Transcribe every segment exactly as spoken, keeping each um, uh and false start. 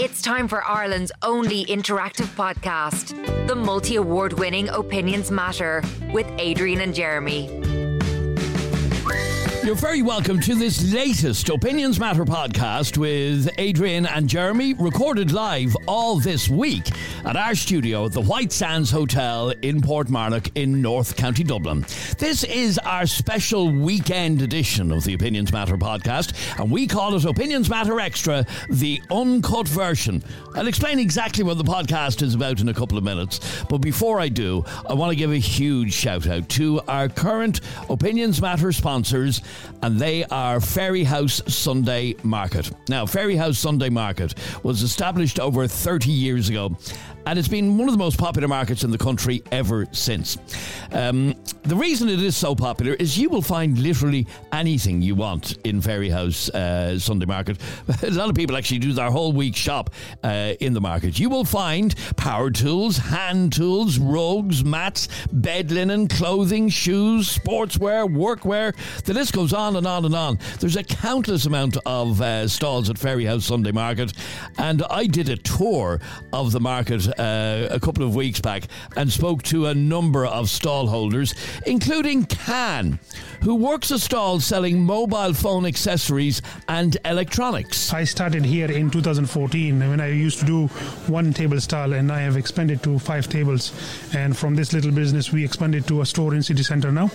It's time for Ireland's only interactive podcast, the multi-award winning Opinions Matter with Adrian and Jeremy. You're very welcome to this latest Opinions Matter podcast with Adrian and Jeremy, recorded live all this week at our studio at the White Sands Hotel in Portmarnock in North County Dublin. This is our special weekend edition of the Opinions Matter podcast, and we call it Opinions Matter Extra, the uncut version. I'll explain exactly what the podcast is about in a couple of minutes, but before I do, I want to give a huge shout out to our current Opinions Matter sponsors, and they are Ferry House Sunday Market. Now, Ferry House Sunday Market was established over thirty years ago, and it's been one of the most popular markets in the country ever since. Um, the reason it is so popular is you will find literally anything you want in Ferry House uh, Sunday Market. A lot of people actually do their whole week shop uh, in the market. You will find power tools, hand tools, rugs, mats, bed linen, clothing, shoes, sportswear, workwear. The list goes on and on and on. There's a countless amount of uh, stalls at Ferry House Sunday Market, and I did a tour of the market Uh, a couple of weeks back and spoke to a number of stall holders, including Can, who works a stall selling mobile phone accessories and electronics. I started here in two thousand fourteen when I used to do one table stall, and I have expanded to five tables, and from this little business we expanded to a store in city center now.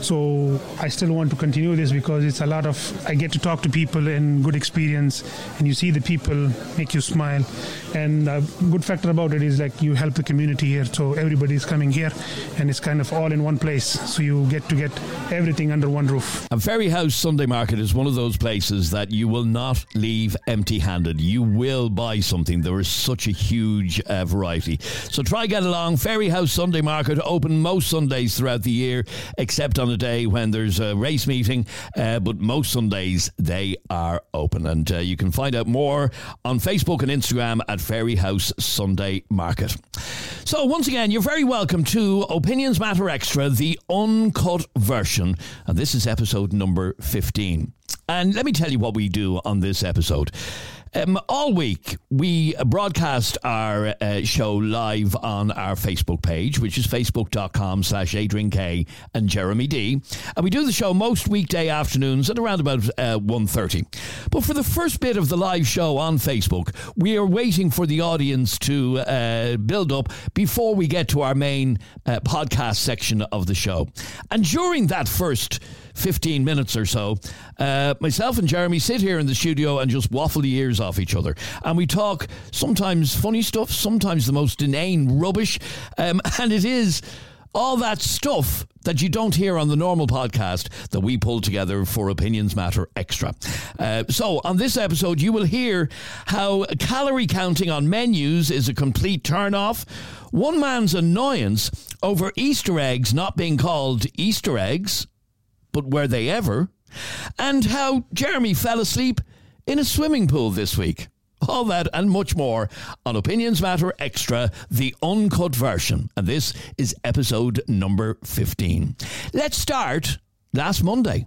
So I still want to continue this because it's a lot of, I get to talk to people and good experience, and you see the people make you smile, and a good factor about it is like you help the community here, so everybody is coming here and it's kind of all in one place, so you get to get everything under one roof. And Ferry House Sunday Market is one of those places that you will not leave empty-handed. You will buy something. There is such a huge uh, variety. So try get along. Ferry House Sunday Market open most Sundays throughout the year, except on a day when there's a race meeting, uh, but most Sundays they are open, and uh, you can find out more on Facebook and Instagram at Ferry House Sunday Market. So once again, you're very welcome to Opinions Matter Extra, the uncut version, and this is episode number fifteen. And let me tell you what we do on this episode. Um, all week, we broadcast our uh, show live on our Facebook page, which is facebook.com slash Adrian K and Jeremy D. And we do the show most weekday afternoons at around about uh, one thirty. But for the first bit of the live show on Facebook, we are waiting for the audience to uh, build up before we get to our main uh, podcast section of the show. And during that first fifteen minutes or so, uh, myself and Jeremy sit here in the studio and just waffle the ears off each other, and we talk sometimes funny stuff, sometimes the most inane rubbish, um, and it is all that stuff that you don't hear on the normal podcast that we pull together for Opinions Matter Extra. Uh, so on this episode, you will hear how calorie counting on menus is a complete turn-off, one man's annoyance over Easter eggs not being called Easter eggs, but were they ever? And how Jeremy fell asleep in a swimming pool this week. All that and much more on Opinions Matter Extra, the uncut version. And this is episode number fifteen. Let's start last Monday.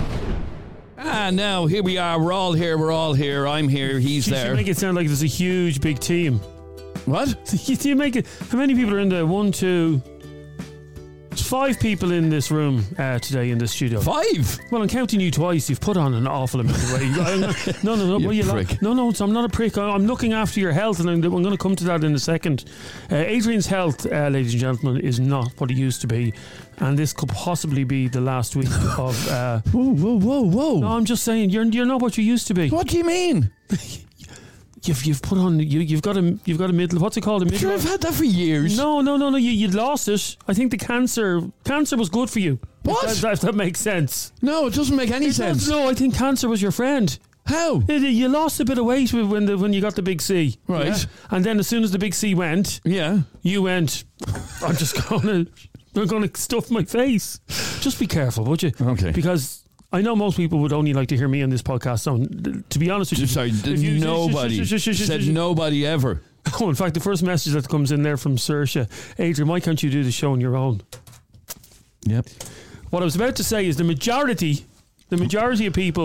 And now here we are. We're all here. We're all here. I'm here. He's you there. You make it sound like there's a huge, big team. What? You make it. How many people are in there? One, two... There's five people in this room uh, today in the studio. Five? Well, I'm counting you twice. You've put on an awful amount of weight. No, no, no. You well, you prick. Like, no, no, I'm not a prick. I'm looking after your health, and I'm, I'm going to come to that in a second. Uh, Adrian's health, uh, ladies and gentlemen, is not what it used to be, and this could possibly be the last week of... Uh, whoa, whoa, whoa, whoa. No, I'm just saying, you're you're not what you used to be. What do you mean? You've you've put on you you've got a you've got a middle what's it called a middle sure I've had that for years. No no no no you you'd lost it. I think the cancer cancer was good for you. What? If that, if that makes sense. No, it doesn't make any it sense. Does, no, I think cancer was your friend. How? It, you lost a bit of weight when the when you got the big C. Right. Yeah? And then as soon as the big C went, yeah, you went. I'm just gonna I'm gonna stuff my face. Just be careful, would you? Okay. Because I know most people would only like to hear me on this podcast. So, to be honest with you, sorry, you, nobody sh- sh- sh- sh- said sh- nobody ever. Oh, in fact, the first message that comes in there from Saoirse, Adrian, why can't you do the show on your own? Yep. What I was about to say is the majority, the majority of people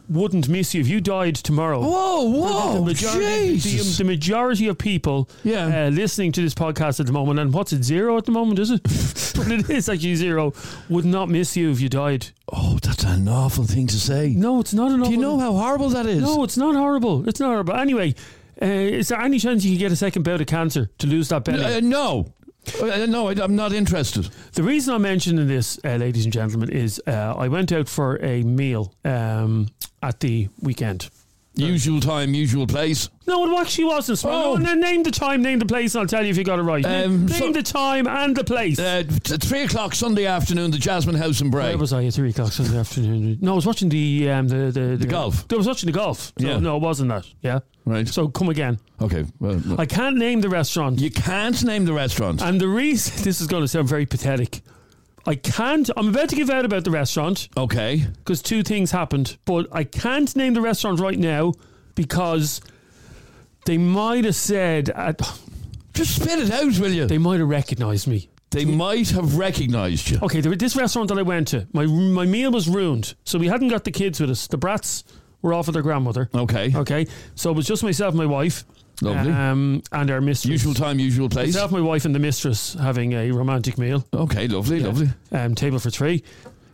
wouldn't miss you if you died tomorrow. Whoa, whoa, the majority, the, the majority of people Yeah. uh, listening to this podcast at the moment, and what's it, zero at the moment, is it? But it is actually zero, would not miss you if you died. Oh, that's an awful thing to say. No, it's not an Do you awful- know how horrible that is? No, it's not horrible. It's not horrible. Anyway, uh, is there any chance you could get a second bout of cancer to lose that belly? Uh, no. Uh, no, I, I'm not interested. The reason I'm mentioning this, uh, ladies and gentlemen, is uh, I went out for a meal um, at the weekend. Usual time, usual place. No, it actually wasn't. So Oh. no, name the time, name the place, and I'll tell you if you got it right. Um, name so- the time and the place. Uh, t- three o'clock Sunday afternoon, the Jasmine House in Bray. Where was I at three o'clock Sunday afternoon? No, I was watching the um, the, the, the golf. I was watching the golf. So, Yeah. No, it wasn't that. Yeah. Right. So come again. Okay. Well, no. I can't name the restaurant. You can't name the restaurant. And the reason, this is going to sound very pathetic. I can't, I'm about to give out about the restaurant Okay. because two things happened, but I can't name the restaurant right now because they might have said, uh, Just spit it out, will you? they They, might have recognised me. might have recognised you. Okay, there, this restaurant that I went to, my my meal was ruined. So we hadn't got the kids with us. The brats were off with their grandmother. Okay. Okay, so it was just myself and my wife. Lovely. Um, and our mistress. Usual time, usual place. Myself, my wife, and the mistress having a romantic meal. Okay, lovely, lovely. Um, table for three.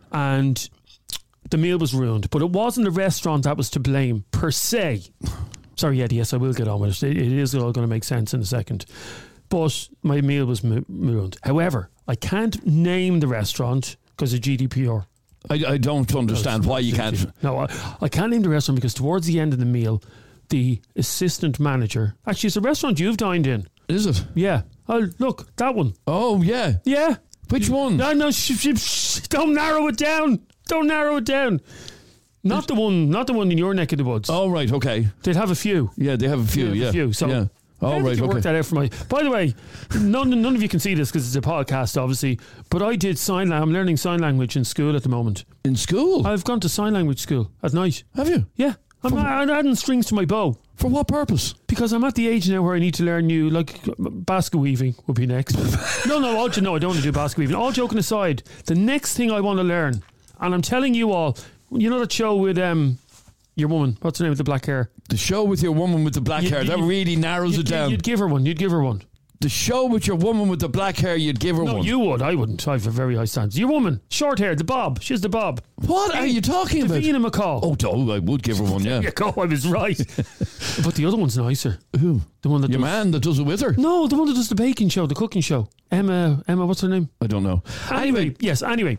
And the meal was ruined. But it wasn't the restaurant that was to blame, per se. Sorry, Eddie, yes, I will get on with it. It, it is all going to make sense in a second. But my meal was mu- ruined. However, I can't name the restaurant because of G D P R. I, I don't understand why you can't. No, I, I can't name the restaurant because towards the end of the meal, the assistant manager... Actually, it's a restaurant you've dined in. Is it? Yeah. Oh, look, that one. Oh, yeah. Yeah. Which one? No, no, sh- sh- sh- don't narrow it down. Don't narrow it down. Not the one, not the one in your neck of the woods. Oh, right, okay. They'd have a few. Yeah, they have a few, They have yeah. a few. So, yeah. how Oh, did right, you work okay. that out for my? By the way, none none of you can see this because it's a podcast, obviously. But I did sign language. I'm learning sign language in school at the moment. In school? I've gone to sign language school at night. have you? Yeah, I'm, I'm adding strings to my bow. For what purpose? Because I'm at the age now where I need to learn new, like basket weaving would be next. no, no, all, no, I don't want to do basket weaving. All joking aside, the next thing I want to learn, and I'm telling you all, you know that show with um, your woman, what's her name with the black hair? The show with your woman with the black You- hair, that you- really narrows You'd, it down. you'd give her one. You'd give her one. The show with your woman with the black hair, you'd give her No, one. you would. I wouldn't. I have a very high standard. Your woman, short hair, the bob. She's the bob. What are you talking about? Davina McCall. Oh, oh, I would give her one, yeah. There you go. I was right. But the other one's nicer. Who? The one that Your does, man that does it with her? No, the one that does the baking show, the cooking show. Emma. Emma. What's her name? I don't know. Anyway, yes. Anyway,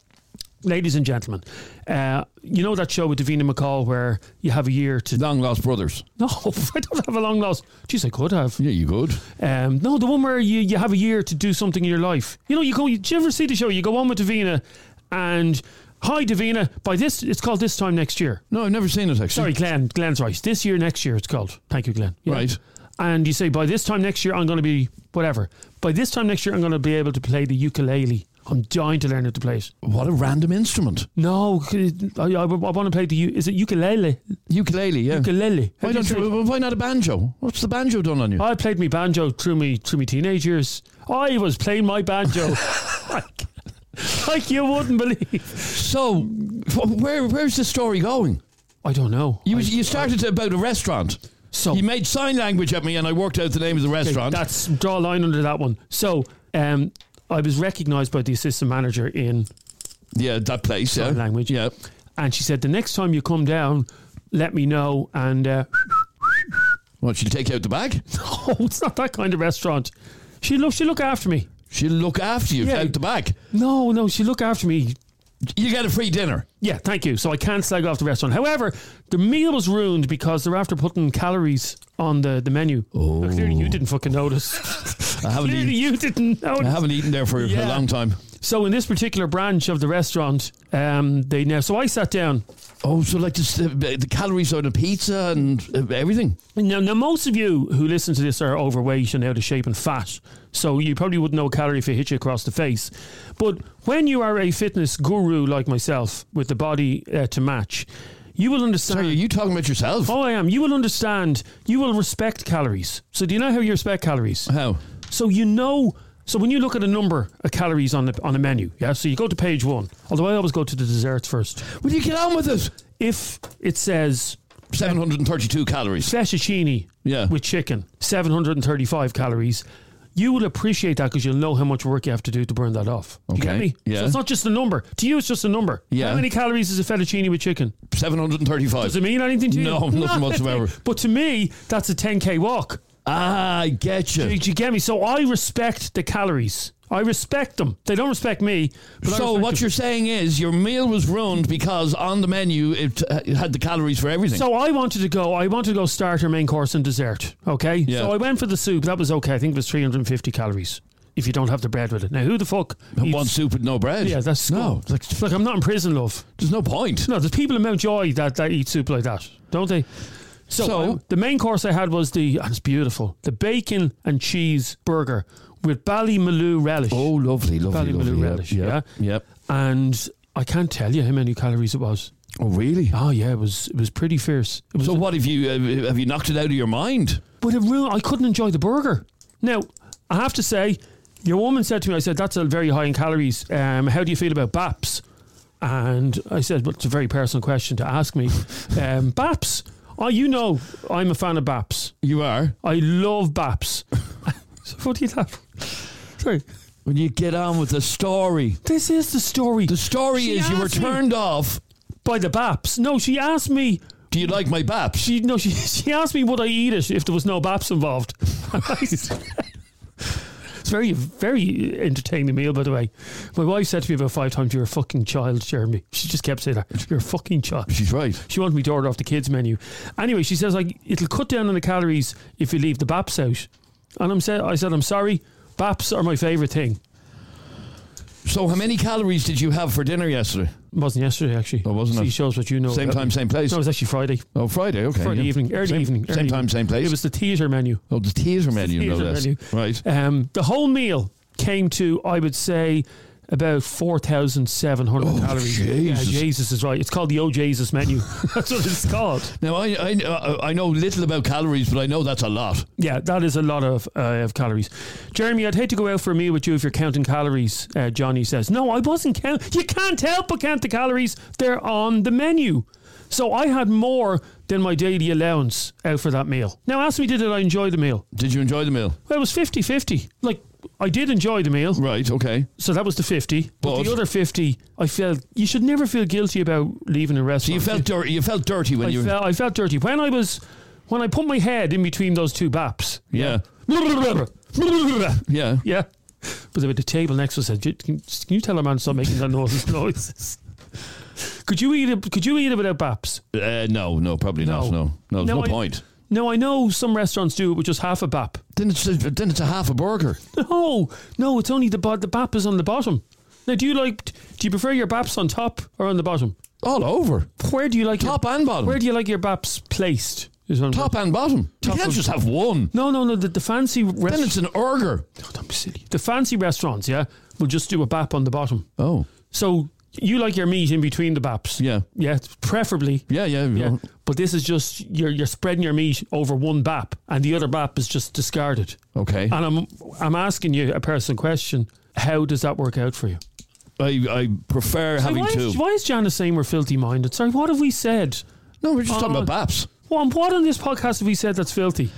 ladies and gentlemen, uh, you know that show with Davina McCall where you have a year to. Long Lost Brothers. No, I don't have a long lost. Jeez, I could have. Yeah, you could. Um, no, the one where you, you have a year to do something in your life. You know, you go. You, do you ever see the show? You go on with Davina, and hi, Davina. By this, it's called This Time Next Year. No, I've never seen it, actually. Sorry, Glenn. Glenn's right. This year, next year, it's called. Thank you, Glenn. Yeah. Right. And you say, by this time next year, I'm going to be whatever. By this time next year, I'm going to be able to play the ukulele. I'm dying to learn how to play it. What a random instrument. No, I, I, I want to play the. u- Is it ukulele? Ukulele, yeah. Ukulele. How Why, do you don't say it? you, well, why not a banjo? What's the banjo done on you? I played my banjo through me through my teenage years. I was playing my banjo like, like you wouldn't believe. So, wh- where where's the story going? I don't know. You I, you started about a restaurant. so You made sign language at me, and I worked out the name of the okay, restaurant. that's draw a line under that one. So, um, I was recognised by the assistant manager in yeah, that place. Yeah, sign language. Yeah. And she said, the next time you come down, let me know. And uh, What? She'll take you out the bag. oh, it's not that kind of restaurant. She look, she look after me. She'll look after you Yeah. out the bag. No, no, she look after me. You get a free dinner. Yeah, thank you. So I can't slag off the restaurant. However, the meal was ruined because they're after putting calories on the, the menu. Oh. Now, clearly you didn't fucking notice. I haven't Clearly eaten. you didn't notice. I haven't eaten there for Yeah. a long time. So in this particular branch of the restaurant, um, they now. So I sat down. Oh, so like this, uh, the calories on a pizza and uh, everything. Now, now, most of you who listen to this are overweight and out of shape and fat. So you probably wouldn't know a calorie if it hit you across the face. But when you are a fitness guru like myself with the body uh, to match, you will understand. Sorry, are you talking about yourself? Oh, I am. You will understand. You will respect calories. So do you know how you respect calories? How? So you know. So when you look at a number of calories on the on a menu, yeah. So you go to page one. Although I always go to the desserts first. Will you get on with it? if it says seven hundred thirty-two calories. fettuccine Yeah. with chicken, seven hundred thirty-five calories, you will appreciate that because you'll know how much work you have to do to burn that off. Do you Okay. get me? Yeah. So it's not just a number. To you, it's just a number. Yeah. How many calories is a fettuccine with chicken? seven hundred thirty-five. Does it mean anything to you? No, nothing whatsoever. But to me, that's a ten K walk. Ah, I get you. Do you get me? So I respect the calories. I respect them. They don't respect me. But I So respect what them. you're saying is your meal was ruined because on the menu it uh, had the calories for everything. So I wanted to go. I wanted to go starter, main course, and dessert. Okay. Yeah. So I went for the soup. That was okay. I think it was three hundred fifty calories if you don't have the bread with it. Now who the fuck eats- One soup with no bread. Yeah, that's no. Like, like I'm not in prison, love. There's no point. No, there's people in Mountjoy that, that eat soup like that, don't they? So, So- uh, the main course I had was the, and it's beautiful, the bacon and cheese burger with Ballymaloo relish. Oh, lovely, lovely, Ballymaloo lovely. relish, Yep, yeah. Yep. yep. And I can't tell you how many calories it was. Oh, really? Oh yeah, it was it was pretty fierce. It was So what have you uh, have you knocked it out of your mind? But it ruined, I couldn't enjoy the burger. Now, I have to say, your woman said to me, I said, that's a very high in calories. Um, how do you feel about B A P S? And I said, well, it's a very personal question to ask me. um, B A P S? Oh, you know, I'm a fan of B A P S. You are. I love B A P S. So what do you laugh? Sorry. When you get on with the story. This is the story. The story She is you were asked me- turned off. By the B A P S. No, she asked me... Do you like my baps? She no, she she asked me would I eat it if there was no B A P S involved. It's very very entertaining meal, by the way. My wife said to me about five times, "You're a fucking child, Jeremy." She just kept saying that. You're a fucking child. She's right. She wanted me to order off the kids menu. Anyway, she says like it'll cut down on the calories if you leave the B A P S out. And I'm said I said I'm sorry. B A P S are my favourite thing. So how many calories did you have for dinner yesterday? It wasn't yesterday actually. Oh, wasn't See, it? shows what you know. Same about time, me. same place? No, it was actually Friday. Oh, Friday, okay. Friday yeah. evening, early same, evening. Same early time, evening. same place? It was the theatre menu. Oh, the theatre menu, no theatre less. menu. Right. Um, the whole meal came to, I would say, about four thousand seven hundred Oh, calories. Jesus. Yeah, Jesus is right. It's called the Oh Jesus menu. That's what it's called. Now, I, I, uh, I know little about calories, but I know that's a lot. Yeah, that is a lot of, uh, of calories. Jeremy, I'd hate to go out for a meal with you if you're counting calories, uh, Johnny says. No, I wasn't counting. You can't help but count the calories. They're on the menu. So I had more than my daily allowance out for that meal. Now, ask me, did I enjoy the meal? Did you enjoy the meal? Well, it was fifty-fifty. Like, I did enjoy the meal. Right, okay. So that was the fifty. But, But- the other fifty, I felt, you should never feel guilty about leaving a So restaurant. you felt dirty. You felt dirty when I you. felt, I felt dirty. When I was, when I put my head in between those two B A P S. Yeah. Yeah. Yeah. But the table next to us said, can, can you tell a man to stop making that noise, noises? Could you eat it? Could you eat it without B A P S? Uh, no, no, probably No. not. No, no, there's no, No, I- point. No, I know some restaurants do it with just half a B A P. Then it's a, then it's a half a burger. No, no, it's only the bo- the B A P is on the bottom. Now, do you like? Do you prefer your B A Ps on top or on the bottom? All over. Where do you like Top your, and bottom. Where do you like your B A Ps placed? Is what I'm Top and bottom. Top you can't of- just have one. No, no, no. The, the fancy Then restaurants. it's an burger. Don't be silly. The fancy restaurants, yeah, will just do a B A P on the bottom. Oh. So you like your meat in between the B A Ps. Yeah. Yeah, preferably. Yeah, yeah. Yeah. But this is just you're you're spreading your meat over one B A P, and the other B A P is just discarded. Okay. And I'm I'm asking you a personal question. How does that work out for you? I, I prefer having why, two. Is, why is Janice saying we're filthy minded? Sorry, what have we said? No, we're just talking Oh. about baps. What, what on this podcast have we said that's filthy?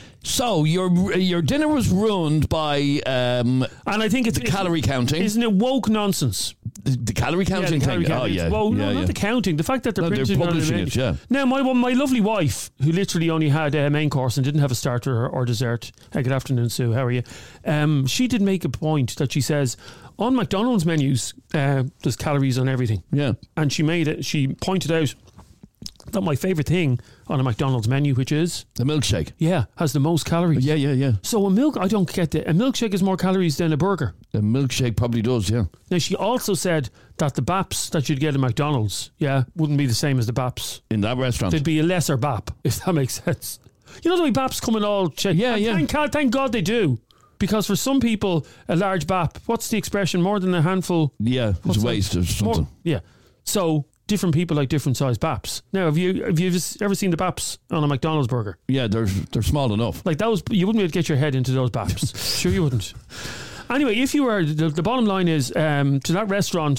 So your your dinner was ruined by um, And I think it's the calorie counting. Isn't it woke nonsense? The, the calorie Yeah, counting the calorie thing. counting. Oh yeah. Well, yeah, no, yeah. not the counting. The fact that they're No, they're printing it on the publishing menu. it, yeah. Now, my my lovely wife, who literally only had a main course and didn't have a starter or, or dessert. Hey, good afternoon, Sue. How are you? Um, she did make a point that she says on McDonald's menus, uh, there's calories on everything. Yeah. And she made it. She pointed out that my favourite thing on a McDonald's menu, which is The milkshake. yeah, has the most calories. Yeah, yeah, yeah. So a milk, I don't get it. A milkshake has more calories than a burger. The milkshake probably does. Yeah. Now, she also said that the B A Ps that you'd get at McDonald's, yeah, wouldn't be the same as the B A Ps. In that restaurant. They'd be a lesser B A P, if that makes sense. You know the way B A Ps come in all check. Yeah, and yeah. Thank God, thank God they do. Because for some people, a large B A P, what's the expression? More than a handful. yeah, it's What's a that? waste or something. More, yeah. So different people like different size B A Ps. Now, have you have you ever seen the B A Ps on a McDonald's burger? Yeah, they're they're small enough. Like that was, you wouldn't be able to get your head into those B A Ps. Sure, you wouldn't. Anyway, if you were, the, the bottom line is um, to that restaurant,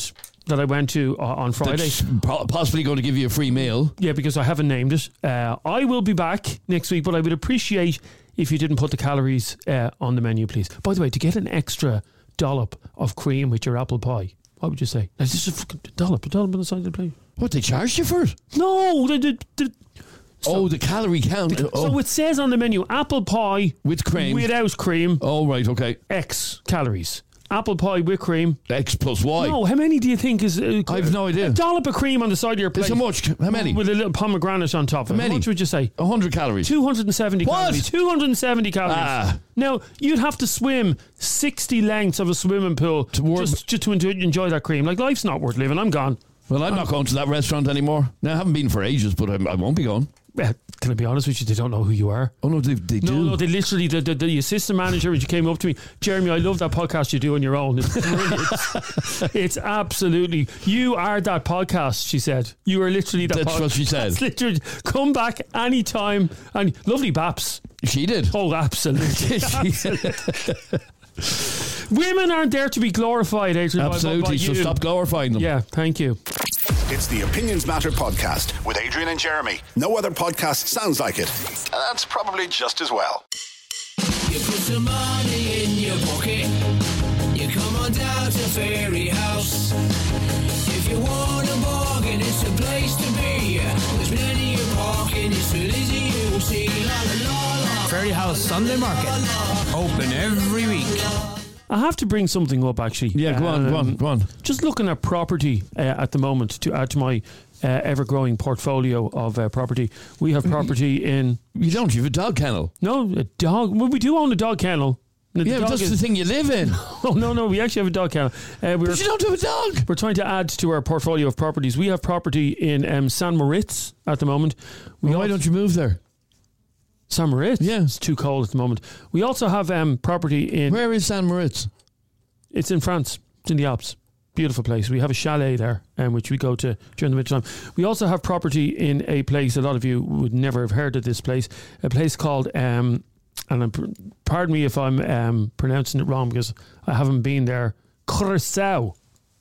that I went to uh, on Friday. That's po- possibly going to give you a free meal. Yeah, because I haven't named it. Uh, I will be back next week, but I would appreciate if you didn't put the calories uh, on the menu, please. By the way, to get an extra dollop of cream with your apple pie, what would you say? Now, this is a fucking dollop, a dollop on the side of the plate. What, they charged you for it? No, the, the, the, so, oh, the calorie count. the, oh. So it says on the menu, apple pie With cream. without cream, Oh, right, okay. X calories. Apple pie with cream. X plus Y. No, how many do you think is... Uh, I've no idea. A dollop of cream on the side of your plate. How much? How many? With a little pomegranate on top of it. many? How much would you say? one hundred calories. two hundred seventy What? calories. two hundred seventy calories. Ah. Now, you'd have to swim sixty lengths of a swimming pool To work- just, just to enjoy, enjoy that cream. Like, life's not worth living. I'm gone. Well, I'm not going to that restaurant anymore. Now, I haven't been for ages, but I, I won't be going. Uh, can I be honest with you? They don't know who you are. Oh, no, they, they No, do. no, they literally, the, the, the assistant manager, when she came up to me, Jeremy, I love that podcast you do on your own. It's brilliant. It's absolutely, you are that podcast, she said. You are literally that That's pod- what she said. That's literally, come back anytime. And lovely baps. She did. Oh, absolutely. Women aren't there to be glorified, Adrian. by- by- Absolutely. by So you. stop glorifying them. Yeah, thank you. It's the Opinions Matter podcast with Adrian and Jeremy. No other podcast sounds like it. And that's probably just as well. You put some money in your pocket. You come on down to Fairy House. If you want a bargain, it's a place to be. There's plenty of parking. It's real easy, you'll see. La, la, la, la. Fairy House Sunday Market. Open every week. I have to bring something up, actually. Yeah, go on, go on, Um, go on. Just looking at property uh, at the moment to add to my uh, ever-growing portfolio of uh, property. We have property in... You don't. You have a dog kennel. No, a dog... Well, we do own a dog kennel. The Yeah, dog that's is- the thing you live in. Oh, no, no, we actually have a dog kennel. Uh, we're, But you don't have a dog. we're trying to add to our portfolio of properties. We have property in um, San Moritz at the moment. We Well, why also- don't you move there? San Moritz? Yeah. It's too cold at the moment. We also have um, property in... Where is San Moritz? It's in France. It's in the Alps. Beautiful place. We have a chalet there, um, which we go to during the winter time. We also have property in a place, a lot of you would never have heard of this place, a place called, um, and I'm, pardon me if I'm um, pronouncing it wrong because I haven't been there, Curaçao.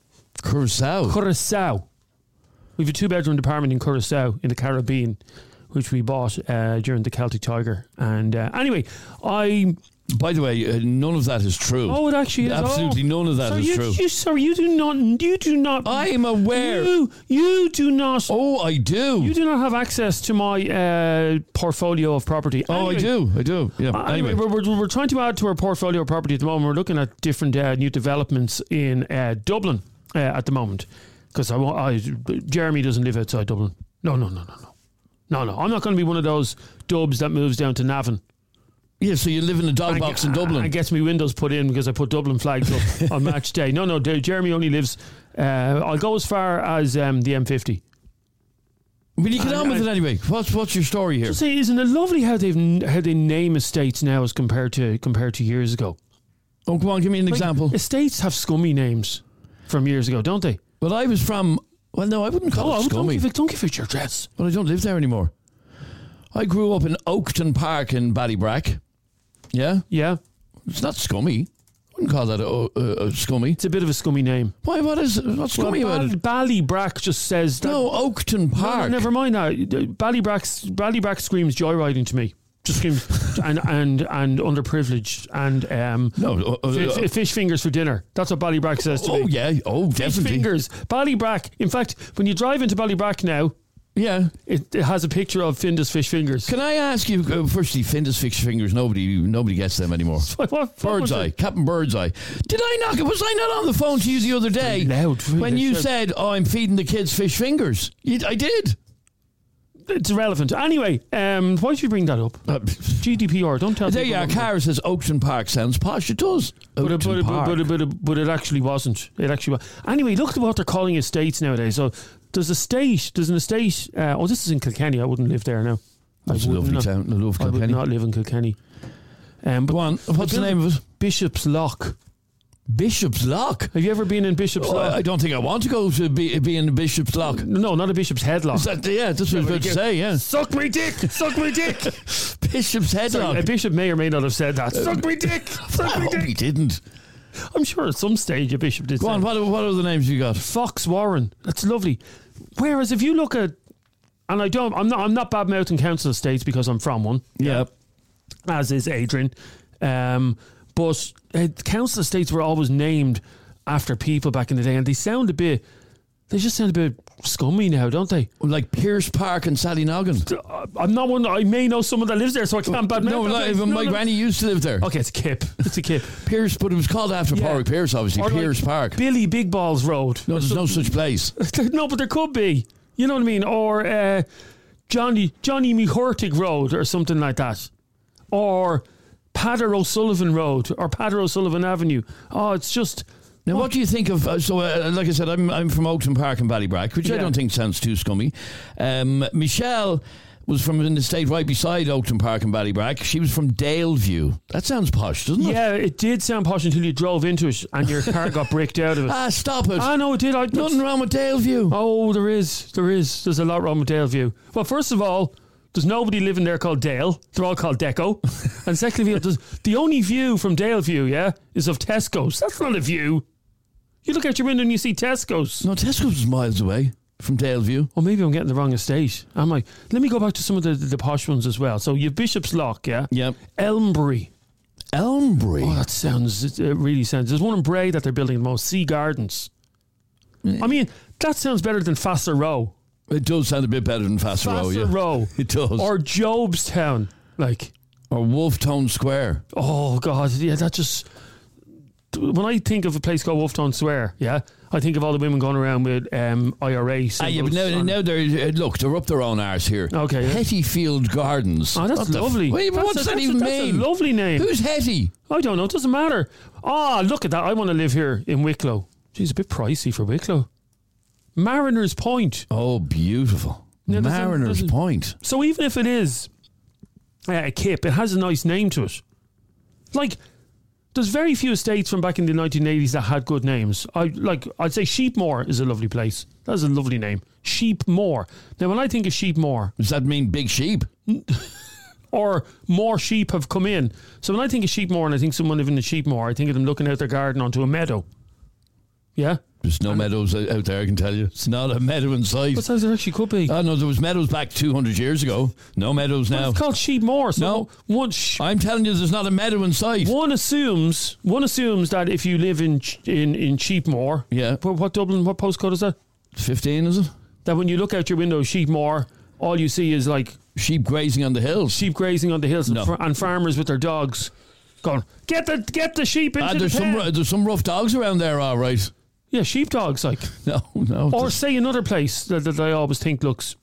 Curacao. Curaçao. We have a two-bedroom apartment in Curaçao in the Caribbean, which we bought uh, during the Celtic Tiger. And uh, anyway, I... By the way, uh, none of that is true. Oh, it actually is. Absolutely oh. none of that sorry, is you, true. You, sorry, you do not. You do not. I'm aware. You, you do not. Oh, I do. You do not have access to my uh, portfolio of property. Oh, Anyway, I do. I do. Yeah. uh, Anyway, Anyway, we're, we're, we're trying to add to our portfolio of property at the moment. We're looking at different uh, new developments in uh, Dublin uh, at the moment because I, want- I Jeremy doesn't live outside Dublin. No, no, no, no, no, no, no. I'm not going to be one of those dubs that moves down to Navan. yeah. So you live in a dog and box ge- in Dublin. and gets me windows put in because I put Dublin flags up on match day. No, no, D- Jeremy only lives. Uh, I'll go as far as um, the M fifty. Will you get and- on with and- it anyway? What's what's your story here? Just say, isn't it lovely how they've n- how they name estates now as compared to compared to years ago? Oh, come on, give me an Like, example. Estates have scummy names from years ago, don't they? Well, I was from. Well, no, I wouldn't call Oh, it don't scummy. give it, don't give it your address. Well, I don't live there anymore. I grew up in Oakton Park in Ballybrack. Yeah, Yeah, it's not scummy. I wouldn't call that a, a, a scummy. it's a bit of a scummy name. Why? What is what's scummy well, about Bal- it? Ballybrack just says that. No, Oakton No, Park. no, never mind that. Ballybrack, Ballybrack screams joyriding to me. Just screams and and and underprivileged and um, No, uh, uh, fi- fi- uh, fish fingers for dinner. That's what Ballybrack says to oh me. yeah, oh Fish definitely. fingers. Ballybrack. In fact, when you drive into Ballybrack now, Yeah. it, it has a picture of Findus fish fingers. Can I ask you? Uh, firstly, Findus fish fingers. Nobody, nobody gets them anymore. What- what- what was Birdseye, it? Captain Birdseye. Did I not? Was I not on the phone to you the other day Very loud, very when loud. you said, "Oh, I'm feeding the kids fish fingers"? You, I did. It's irrelevant. Anyway, um, why did you bring that up? Uh, G D P R. Don't tell there people you are. what- Cara says Oakton Park sounds posh. It does. But it, Oakton but, it, Park. but, it, but, it, but it actually wasn't. It actually was. Anyway, look at what they're calling estates nowadays. So there's a state, there's an estate. Uh, oh, this is in Kilkenny. I wouldn't live there now. I That's a would lovely not- town. I love I would Kilkenny. not live in Kilkenny. Um, but Go on. What's the Bill- name of it? Bishop's Lock. Bishop's Lock. Have you ever been in Bishop's Oh, Lock? I I don't think I want to go to be, be in Bishop's Lock. No, not a Bishop's Headlock. Is that, yeah, that's what I was about to say. Yeah, Suck me dick! Suck me dick! Bishop's Sorry, a Headlock. bishop may or may not have said that. Suck me dick! I Suck me hope dick! he didn't. I'm sure at some stage a bishop did. Go say. on, what, what are the names you got? Fox Warren. That's lovely. Whereas if you look at, and I don't, I'm not, I'm not bad mouthing council estates because I'm from one. Yeah. As is Adrian. Um, but uh, council estates were always named after people back in the day, and they sound a bit, they just sound a bit scummy now, don't they? Like Pierce Park and Sallynoggin. Uh, I'm not one, I may know someone that lives there, so I can't bad No, mouth that like, place. my No, no. granny used to live there. Okay, it's a Kip. It's a Kip. Pierce, but it was called after Yeah. Porrick Pierce, obviously. Or like Pierce Park. Billy Big Balls Road. No, there's no such place. No, but there could be. You know what I mean? Or uh, Johnny Johnny Mihurtig Road or something like that. Or Padder O'Sullivan Road or Padder O'Sullivan Avenue. Oh, it's just... Now, what do you think of? Uh, so, uh, like I said, I'm I'm from Oakton Park in Ballybrack, which I Yeah. don't think sounds too scummy. Um, Michelle was from an estate right beside Oakton Park in Ballybrack. She was from Daleview. That sounds posh, doesn't it? Yeah, it did sound posh until you drove into it and your car got bricked out of it. Ah, stop it! I know it did. I, Nothing wrong with Daleview. Oh, there is. There is. There's a lot wrong with Daleview. Well, first of all, there's nobody living there called Dale. They're all called Deco. And secondly, there's, the only view from Daleview, yeah, is of Tesco's. That's not a view. You look out your window and you see Tesco's. No, Tesco's is miles away from Daleview. Or maybe I'm getting the wrong estate. Am I? Let me go back to some of the, the, the posh ones as well. So you've Bishop's Lock, yeah? Yep. Elmbury. Elmbury. Oh, that sounds, it really sounds. There's one in Bray that they're building the most, Sea Gardens. I mean, that sounds better than Faster Row. It does sound a bit better than Faster Row, Faster yeah. Row. It does. Or Jobstown. Like, Or Wolftown Square. oh, God. Yeah, that just... When I think of a place called Wolftown Square, yeah, I think of all the women going around with um, I R A. Ah, yeah, but now, on- now they're uh, look, they're up their own arse here. Okay, yeah. Hettyfield Gardens. Oh, that's What the f- lovely. Wait, but That's what's a- that that's a- even that's a mean? lovely name. Who's Hetty? I don't know. It doesn't matter. Ah, look at that. I want to live here in Wicklow. Geez, a bit pricey for Wicklow. Mariners Point. Oh, beautiful. Yeah, there's a- Mariners there's a- Point. So even if it is uh, a Kip, it has a nice name to it. Like, there's very few estates from back in the nineteen eighties that had good names. I like. I'd say Sheepmoor is a lovely place. That's a lovely name, Sheepmoor. Now, when I think of Sheepmoor, Does that mean big sheep? or more sheep have come in. So when I think of Sheepmoor and I think someone living in Sheepmoor, I think of them looking out their garden onto a meadow. Yeah, There's no meadows out out there, I can tell you. It's not a meadow in sight. but there actually could be. Oh, no, there was meadows back two hundred years ago. No meadows Well, now. it's called Sheepmoor. So No. one sh- I'm telling you, there's not a meadow in sight. one assumes one assumes that if you live in Ch- in in Sheepmoor, Yeah. What, what Dublin? What postcode is that? fifteen, is it? That when you look out your window, Sheepmoor, all you see is like Sheep grazing on the hills. sheep grazing on the hills, No. and, far- and farmers with their dogs going, get the get the sheep into Ah, the there's some pen." ru- there's some rough dogs around there, all right. Yeah, sheepdogs, like. No, no. Or there's- say another place that, that I always think looks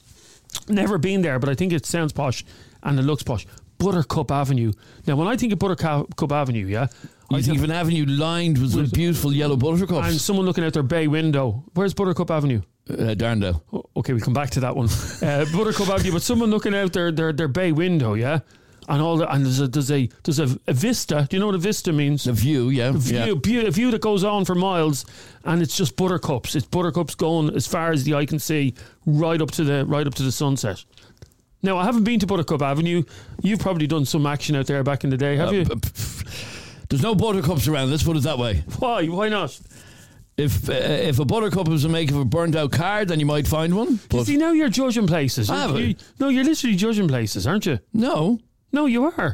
never been there, but I think it sounds posh and it looks posh. Buttercup Avenue. Now, when I think of Buttercup Avenue, yeah, you I think of an avenue lined with, with beautiful yellow and buttercups. someone looking out their bay window. Where's Buttercup Avenue? Uh, Darndale. Oh, okay, we'll come back to that one. Uh, Buttercup Avenue, but someone looking out their, their, their bay window, yeah, and all the, and there's a there's a there's a, a vista. Do you know what a vista means? The view, yeah. A view, yeah. view, a view that goes on for miles, and it's just buttercups. It's buttercups going as far as the eye can see, right up to the right up to the sunset. Now, I haven't been to Buttercup Avenue. You've probably done some action out there back in the day, have Uh, you? p- p- There's no buttercups around, let's put it that way. Why? Why not? If uh, if a buttercup was a make of a burnt out car, then you might find one. You But see, now you're judging places. Have You- I? you- no, you're literally judging places, aren't you? no. No, you are.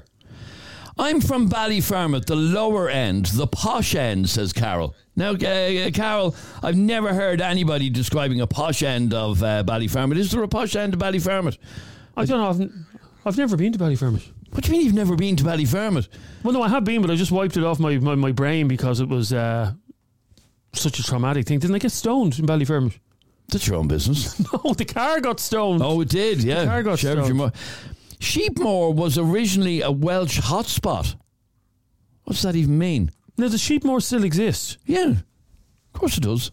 I'm from Ballyfermot, the lower end, the posh end, says Carol. Now, uh, Carol, I've never heard anybody describing a posh end of uh, Ballyfermot. Is there a posh end of Ballyfermot? I don't know. I've, I've never been to Ballyfermot. What do you mean you've never been to Ballyfermot? Well, no, I have been, but I just wiped it off my, my, my brain because it was uh, such a traumatic thing. Didn't I get stoned in Ballyfermot? That's your own business. No, the car got stoned. Oh, it did, yeah. car got Sheriff, stoned. you're mo- Sheepmoor was originally a Welsh hotspot. What's that even mean? Now, does Sheepmoor still exist? Yeah, of course it does.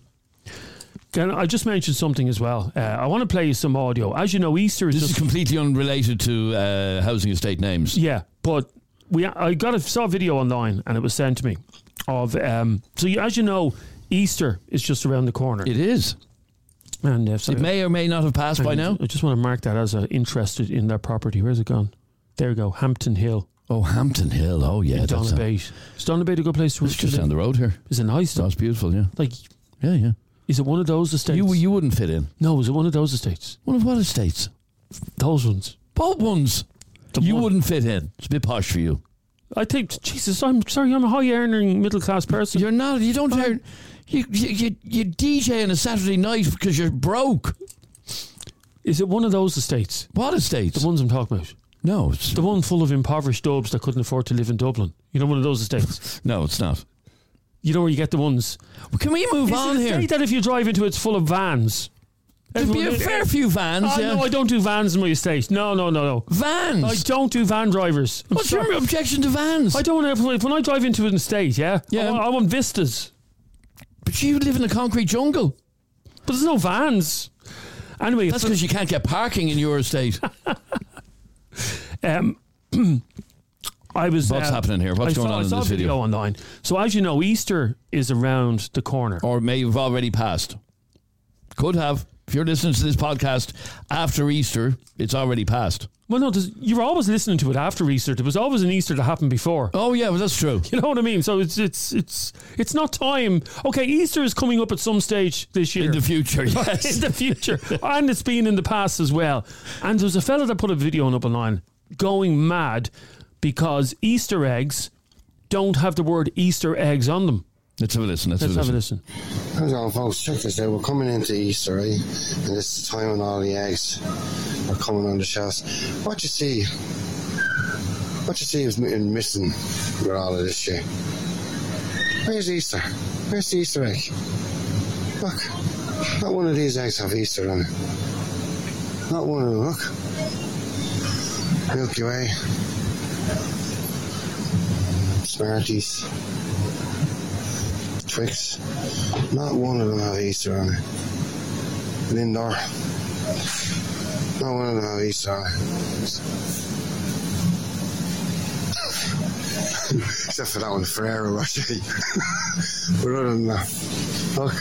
Can I just mentioned something as well. Uh, I want to play you some audio. As you know, Easter is This just is completely unrelated to uh, housing estate names. yeah, but we I got a saw a video online and it was sent to me of um. So you, as you know, Easter is just around the corner, It is. and uh, so It may or may not have passed by now. I just want to mark that as uh, interested in their property. Where's it gone? There you go, Hampton Hill. Oh, Hampton Hill. Oh, yeah. in That's a, Donabate. Is Donabate a good place to it's just live? down the road here. Is it nice? That's beautiful, yeah. Like, Yeah, yeah. is it one of those estates? You you wouldn't fit in. no, is it one of those estates? One of what estates? Those ones. Both ones. The You one- wouldn't fit in. It's a bit posh for you. I think, Jesus, I'm sorry, I'm a high earning middle class person. You're not. You don't. Earn, you, you you you D J on a Saturday night because you're broke. Is it one of those estates? What estates? The ones I'm talking about. No, it's, The one full of impoverished dubs that couldn't afford to live in Dublin. You know, one of those estates. no, it's not. You know where you get the ones. Well, can we move It's on an here? estate that if you drive into it's full of vans. There'd be a Everyone- fair few vans. Oh, yeah. no, I don't do vans in my estate. No, no, no, no. Vans. I don't do van drivers. I'm What's sorry. your objection to vans? I don't have, when I drive into an estate, yeah, Yeah. I, want, I want vistas, But you live in a concrete jungle. but there's no vans. Anyway, That's because you can't get parking in your estate. um, I was. What's uh, happening here? What's I going saw, on I in saw this a video video? online. So as you know, Easter is around the corner. Or may have already passed. Could have. If you're listening to this podcast after Easter, it's already passed. Well, no, there's- you're always listening to it after Easter. There was always an Easter that happened before. Oh, yeah, well, that's true. You know what I mean? So it's it's it's it's not time. Okay, Easter is coming up at some stage this year. In the future, yes. In the future. And it's been in the past as well. And there's a fella that put a video up online going mad because Easter eggs don't have the word Easter eggs on them. Let's have a listen. Let's, Let's have have a a listen. listen. How's it going, folks? Check this out. We're coming into Easter, right? And this is the time when all the eggs are coming on the shelves. What you see, what you see is m- missing with all of this shit. Where's Easter? Where's the Easter egg? Look, not one of these eggs have Easter on it. Not one of them. Look, Milky Way, Smarties, Twix. Not one of them have Easter on it. Lindor. Not one of them have Easter on it. Except for that one, Ferrero Rocher. But other than that, look.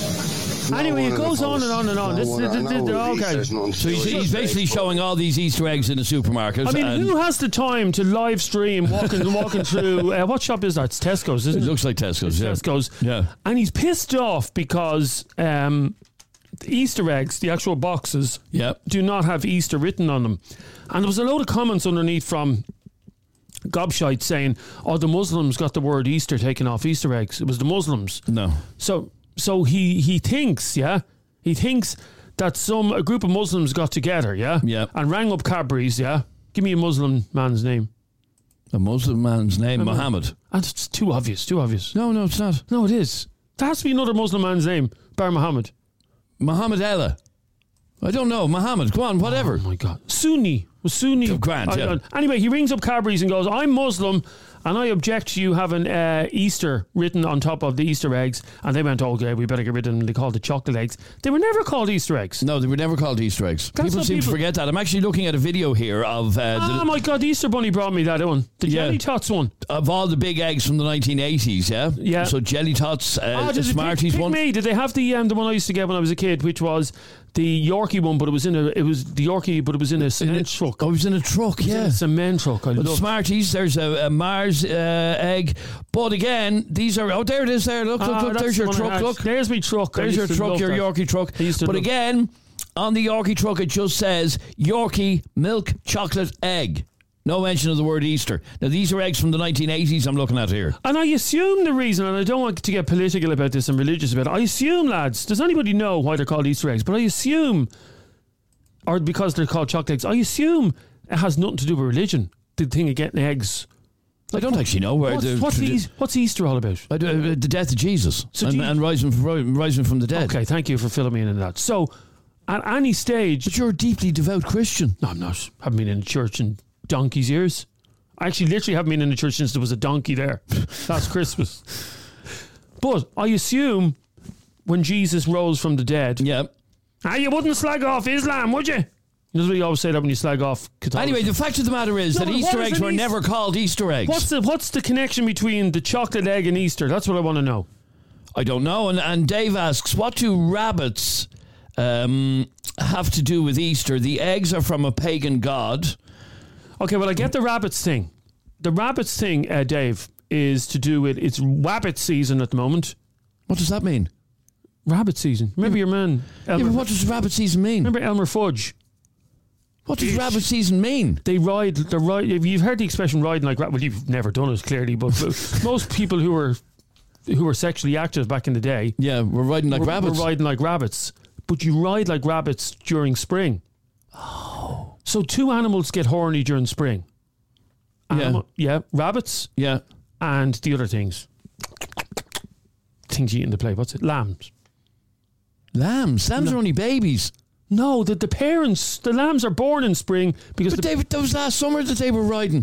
not Anyway, one it of goes the on and on and on. not This- one of- this- I know this- with okay. Easter has nothing to So do he's, with he's it, basically but- showing all these Easter eggs in the supermarket. I mean, and who has the time to live stream walking walking through? Uh, what shop is that? It's Tesco's, it isn't it? looks like Tesco's, yeah. Tesco's. Yeah. And he's pissed off because um, the Easter eggs, the actual boxes, Yeah. do not have Easter written on them. And there was a load of comments underneath from gobshite saying, oh, the Muslims got the word Easter taken off Easter eggs. It was the Muslims. No. So so he, he thinks, yeah, he thinks that some a group of Muslims got together, yeah, Yeah. and rang up Cadbury's, yeah. Give me a Muslim man's name. A Muslim man's name, Muhammad. And it's too obvious, too obvious. No, no, it's not. No, it is. There has to be another Muslim man's name, Bar Muhammad. Muhammad Ella. I don't know. Muhammad, go on, whatever. Oh my God. Sunni. Was Sunni. Oh, grand, I- yeah. I- Anyway, he rings up Cadbury's and goes, I'm Muslim and I object to you having uh, Easter written on top of the Easter eggs. And they went, okay, we better get rid of them. They called it chocolate eggs. They were never called Easter eggs. No, they were never called Easter eggs. That's people what seem to people- forget that. I'm actually looking at a video here of uh, Oh the, my God, the Easter Bunny brought me that one. The Yeah. Jelly Tots one. of all the big eggs from the nineteen eighties, yeah? Yeah. So Jelly Tots, uh, Ah, the did they Smarties pick, pick one. me? Did they have the um, the one I used to get when I was a kid, which was the Yorkie one, but it was in a it was the Yorkie, but it was in a cement truck. Oh, it was in a truck, It was in yeah. a cement truck. I But love. Smarties, there's a, a Mars uh, egg. But again, these are, oh, there it is there. Look, look, Ah, look, that's there's the your one I truck, had. look. There's my truck. I There's your used to truck, love your that. Yorkie truck. I used to But love- again, on the Yorkie truck, it just says Yorkie milk chocolate egg. No mention of the word Easter. Now, these are eggs from the nineteen eighties I'm looking at here. And I assume the reason, and I don't want to get political about this and religious about it, I assume, lads, does anybody know why they're called Easter eggs? But I assume, or because they're called chocolate eggs, I assume it has nothing to do with religion, the thing of getting eggs. I don't actually know where What's, the... what's, tradi- Eas- what's Easter all about? uh, the death of Jesus So and, do you- and rising, from, rising from the dead. Okay, thank you for filling me in on that. So, at any stage... But you're a deeply devout Christian. No, I'm not. I haven't been in church in donkey's years. I actually literally haven't been in the church since there was a donkey there. That's Christmas. But I assume when Jesus rose from the dead, Yeah. ah, you wouldn't slag off Islam, would you? You know what you always say that when you slag off Catholicism. Anyway, the fact of the matter is No, that but Easter what is eggs an were Eas- never called Easter eggs. what's the what's the connection between the chocolate egg and Easter? That's what I want to know. I don't know. And, and Dave asks, what do rabbits um, have to do with Easter? The eggs are from a pagan god. Okay, well, I get the rabbits thing. the rabbits thing, uh, Dave, is to do with it's rabbit season at the moment. What does that mean? Rabbit season. Remember your man? Elmer, Yeah, but what does rabbit season mean? remember Elmer Fudge? What does rabbit season mean? They ride. They ride. You've heard the expression "riding like rabbit." Well, you've never done it clearly, but, but most people who were who were sexually active back in the day, Yeah, we're riding like were, rabbits. were riding like rabbits. But you ride like rabbits during spring. Oh. So two animals get horny during spring. Animal, yeah. yeah, rabbits Yeah. and the other things. Things you eat in the play. What's it? Lambs. Lambs. Lambs are only babies. No, the, the parents, the lambs are born in spring because But the, David, that was last summer that they were riding.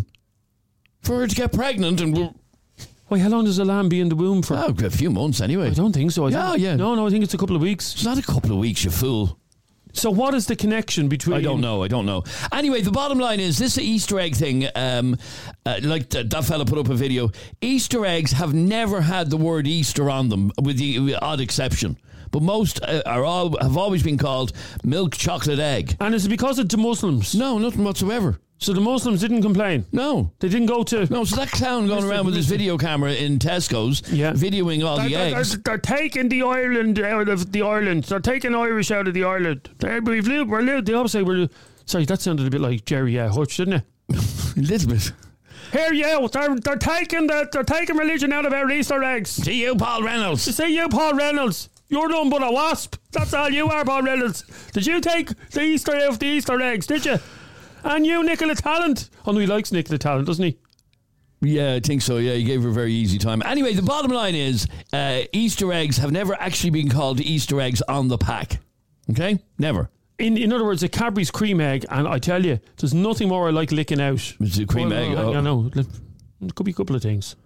For her to get pregnant and we're, wait, how long does a lamb be in the womb for? oh, a few months anyway. I don't think so. I Yeah, think, yeah. No, no, I think it's a couple of weeks. It's not a couple of weeks, you fool. So what is the connection between? I don't know. I don't know. Anyway, the bottom line is this Easter egg thing. Um, uh, like th- that fella put up a video. Easter eggs have never had the word Easter on them, with the with odd exception. But most uh, are all have always been called milk chocolate egg. And is it because of the Muslims? No, nothing whatsoever. So the Muslims didn't complain? No. They didn't go to... No, so that clown going Mister around with his Mister video camera in Tesco's, Yeah. videoing all They're, the they're, eggs. they're, they're taking the Ireland out of the Ireland. They're taking Irish out of the Ireland. They're, we've lived, we're lived. They always say we're... Sorry, that sounded a bit like Jerry uh, Hutch, didn't it? A little bit. Here you, they're, they're taking the, they're taking religion out of our Easter eggs. To you, Paul Reynolds. To say you, Paul Reynolds, you're none but a wasp. That's all you are, Paul Reynolds. Did you take the Easter out of the Easter eggs, did you? And you, Nicola Talent. Oh no, he likes Nicola Talent, doesn't he? Yeah, I think so. Yeah, he gave her a very easy time. Anyway, the bottom line is uh, Easter eggs have never actually been called Easter eggs on the pack. Okay? Never. In in other words, a Cadbury's cream egg, and I tell you, there's nothing more I like licking out. It's a cream Well, egg. No, oh. no, no, it could be a couple of things.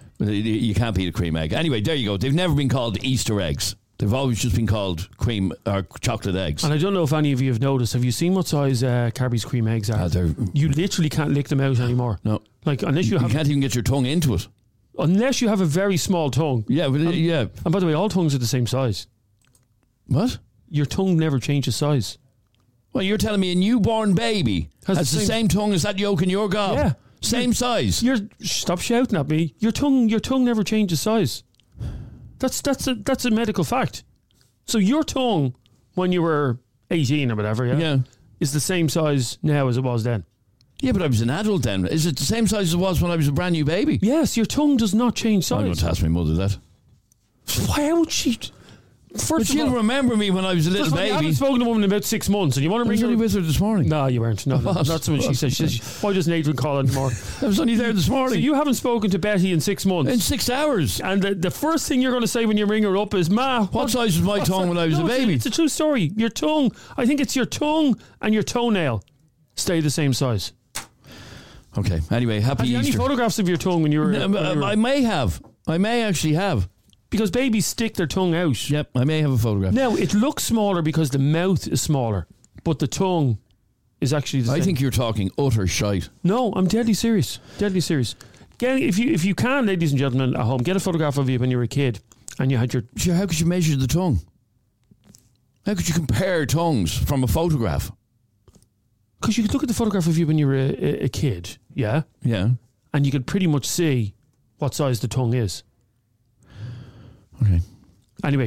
You can't beat a cream egg. Anyway, there you go. They've never been called Easter eggs. They've always just been called cream or chocolate eggs. And I don't know if any of you have noticed. Have you seen what size uh, Cadbury's cream eggs are? Ah, they're- you literally can't lick them out anymore. No. Like unless you You have, can't even get your tongue into it. unless you have a very small tongue. Yeah, but it- yeah. And by the way, all tongues are the same size. What? Your tongue never changes size. Well, you're telling me a newborn baby Has has, the the same- same tongue as that yolk in your gob? Yeah. Same size. You're stop shouting at me. Your tongue, your tongue never changes size. That's that's a that's a medical fact. So your tongue, when you were eighteen or whatever, yeah, Yeah. is the same size now as it was then. Yeah, but I was an adult then. Is it the same size as it was when I was a brand new baby? Yes, your tongue does not change I'm going size. to ask my mother that. Why would she? First But of she'll all, remember me when I was a little first of all, you baby. haven't spoken to a woman in about six months, and you want to I bring was her only with her this morning. No, you weren't. No, no, Was. that's what she Was. said. She says, "Why doesn't Adrian call anymore?" I was only there this So morning. you haven't spoken to Betty in six months. in six hours. And the, the first thing you're going to say when you ring her up is, "Ma, What size was my what's tongue that?" when I was No, a it's baby? It's a true story. Your tongue, I think it's your tongue and your toenail stay the same size. Okay. Anyway, happy Have you any Easter. photographs of your tongue when you were? No, when you were- I may have. I may actually have. because babies stick their tongue out. Yep, I may have a photograph. Now it looks smaller because the mouth is smaller, but the tongue is actually the I same. think you're talking utter shite. No, I'm deadly serious. Deadly serious. Get, if you if you can, ladies and gentlemen at home, get a photograph of you when you were a kid and you had your. Sure, how could you measure the tongue? How could you compare tongues from a photograph? Because you could look at the photograph of you when you were a, a, a kid, yeah, Yeah. and you could pretty much see what size the tongue is. Okay. Anyway,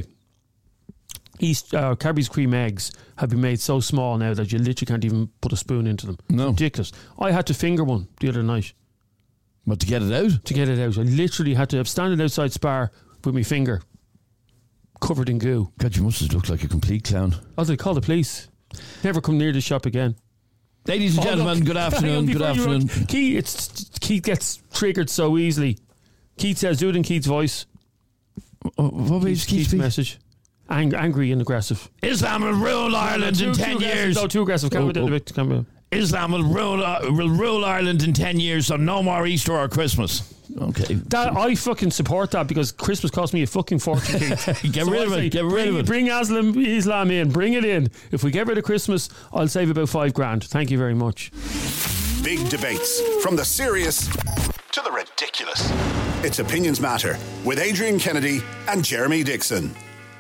East uh, Cadbury's cream eggs have been made so small now that you literally can't even put a spoon into them. No. Ridiculous. I had to finger one the other night But to get it out? to get it out. I literally had to. I'm standing outside Spar with my finger covered in goo. God, you must have looked like a complete clown. Oh, they call the police. Never come near the shop again. Ladies and Oh, gentlemen, look. good afternoon. Hang Good on, before you afternoon. run. Keith, it's, Keith gets triggered so easily. Keith says, do it in Keith's voice. Oh, what was Keith's Keith's message. Ang- angry and aggressive. Islam will rule Ireland in Too- too ten aggressive. years. No, too aggressive. Calm Oh, it down a oh. bit. Calm it down. Islam will rule, uh, will rule Ireland in ten years, so no more Easter or Christmas. Okay. That, I fucking support that because Christmas cost me a fucking fortune. Keith. Get So rid I of it, say, get rid bring, of it. Bring Islam, Islam in. Bring it in. If we get rid of Christmas, I'll save about five grand. Thank you very much. Big debates, from the serious to the ridiculous. It's Opinions Matter with Adrian Kennedy and Jeremy Dixon.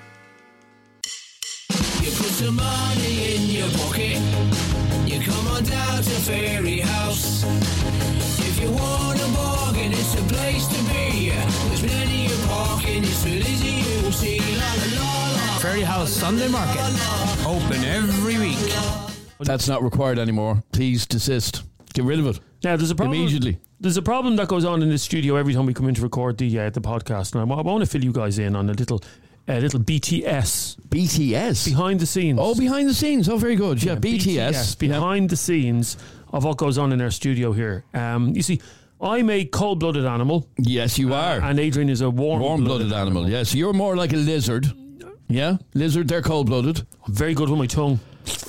You put some money in your pocket. You come on down to Fairy House. If you want a walking, it's a place to be. There's plenty of parking, it's real easy, you'll see. La la la la. Ferry House Sunday Market. Open every week. That's not required anymore. Please desist. Get rid of it. Now, there's a problem. Immediately. There's a problem that goes on in this studio every time we come in to record the uh, the podcast, and I, I want to fill you guys in on a little uh, little B T S. B T S? Behind the scenes. Oh, behind the scenes. Oh, very good. Yeah, Yeah, B T S. behind Yeah. the scenes of what goes on in our studio here. Um, you see, I'm a cold-blooded animal. Yes, you are. And Adrian is a warm-blooded Warm-blooded animal. animal. Yes, you're more like a lizard. Yeah, lizard. They're cold-blooded. I'm very good with my tongue.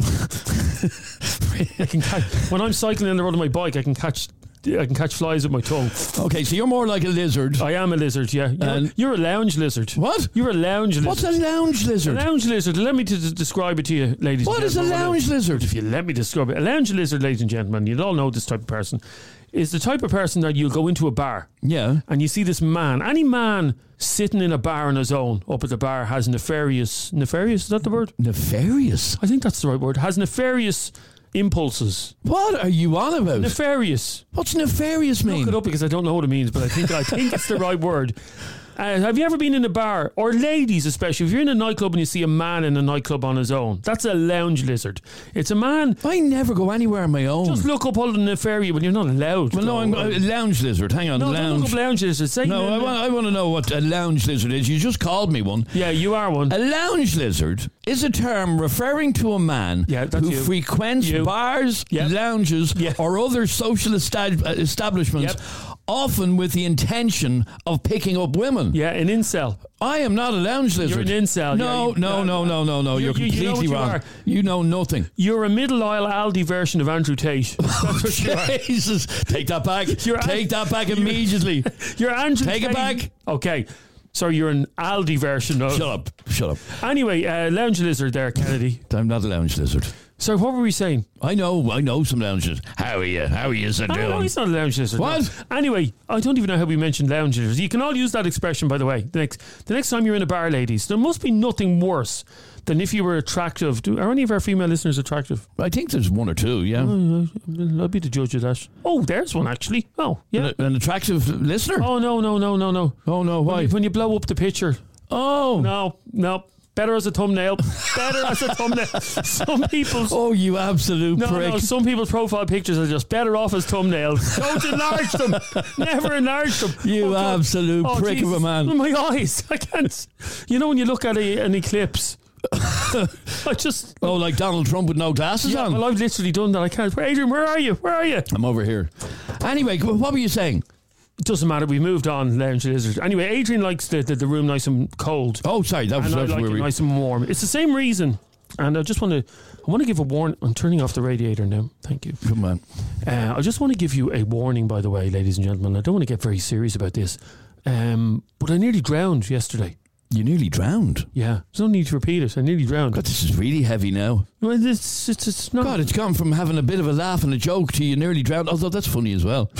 I can catch, when I'm cycling on the road on my bike, I can catch I can catch flies with my tongue. Okay, so you're more like a lizard. I am a lizard, yeah. You're, And- you're a lounge lizard. What? You're a lounge lizard. What's a lounge A lizard? lounge lizard? Let me t- describe it to you, ladies What and is a gentlemen. lounge lizard? If you let me describe it. A lounge lizard, ladies and gentlemen, you'll all know this type of person, is the type of person that you'll go into a bar Yeah. and you see this man, any man sitting in a bar on his own, up at the bar, has nefarious, nefarious, is that the word? Nefarious. I think that's the right word. Has nefarious impulses. What are you on about? Nefarious. What's nefarious mean? Look it up because I don't know what it means, but I think I think it's the right word. Uh, have you ever been in a bar, or ladies especially, if you're in a nightclub and you see a man in a nightclub on his own, that's a lounge lizard. It's a man. I never go anywhere on my own. Just look up all the nefarious, but you're not allowed. well, to no, go. I'm a lounge lizard. Hang on, No, don't lounge. look up lounge lizard. Say No, I want, I want to know what a lounge lizard is. You just called me one. Yeah, you are one. A lounge lizard is a term referring to a man Yeah, that's who you. frequents You. bars, Yep. lounges, Yeah. or other social esta- uh, establishments, Yep. often with the intention of picking up women. Yeah, an incel. I am not a lounge lizard. You're an incel. No, Yeah, you- no, no, no, no, no. You- You're you- you know completely what you wrong. are. You know nothing. You're a middle aisle Aldi version of Andrew Tate. That's what you are. Jesus, take that back. You're take an- that back you're- immediately. You're Andrew Take it Tate. back. Okay. Sorry, you're an Aldi version of. Shut up. Shut up. Anyway, uh, lounge lizard there, Kennedy. I'm not a lounge lizard. So what were we saying? I know. I know some lounges. How are you? How are you Oh, no, doing? he's not a lounge lizard. What? No. Anyway, I don't even know how we mentioned lounge lizards. You can all use that expression, by the way. The next, the next time you're in a bar, ladies, there must be nothing worse than if you were attractive. Do, are any of our female listeners attractive? I think there's one or two, yeah. I'll be the judge of that. Oh, there's one actually. Oh, yeah. An, an attractive listener? Oh, no, no, no, no, no. Oh, no, When why? you, when you blow up the picture. Oh. No, no. Better as a thumbnail. Better as a thumbnail. Some people's. Oh, you absolute No, prick. no, some people's profile pictures are just better off as thumbnails. Don't enlarge them. Never enlarge them. You Oh, God. absolute Oh, prick of a Jesus. man. My eyes. I can't. You know when you look at a, an eclipse, I just. Oh, like Donald Trump with no glasses Yeah, on? well, I've literally done that. I can't. Adrian, where are you? Where are you? I'm over here. Anyway, what were you saying? It doesn't matter. We moved on. Lounge lizard. Anyway, Adrian likes the, the, the room nice and cold. Oh, sorry, that was, And I that was like where it we... nice and warm. It's the same reason. And I just want to, I want to give a warning. I'm turning off the radiator now. Thank you. Come on. Uh, I just want to give you a warning, by the way, ladies and gentlemen. I don't want to get very serious about this, um, but I nearly drowned yesterday. You nearly drowned. Yeah, there's no need to repeat it. I nearly drowned. God, this is really heavy now. Well, it's, it's, it's not. God, it's gone from having a bit of a laugh and a joke to you nearly drowned. Although that's funny as well.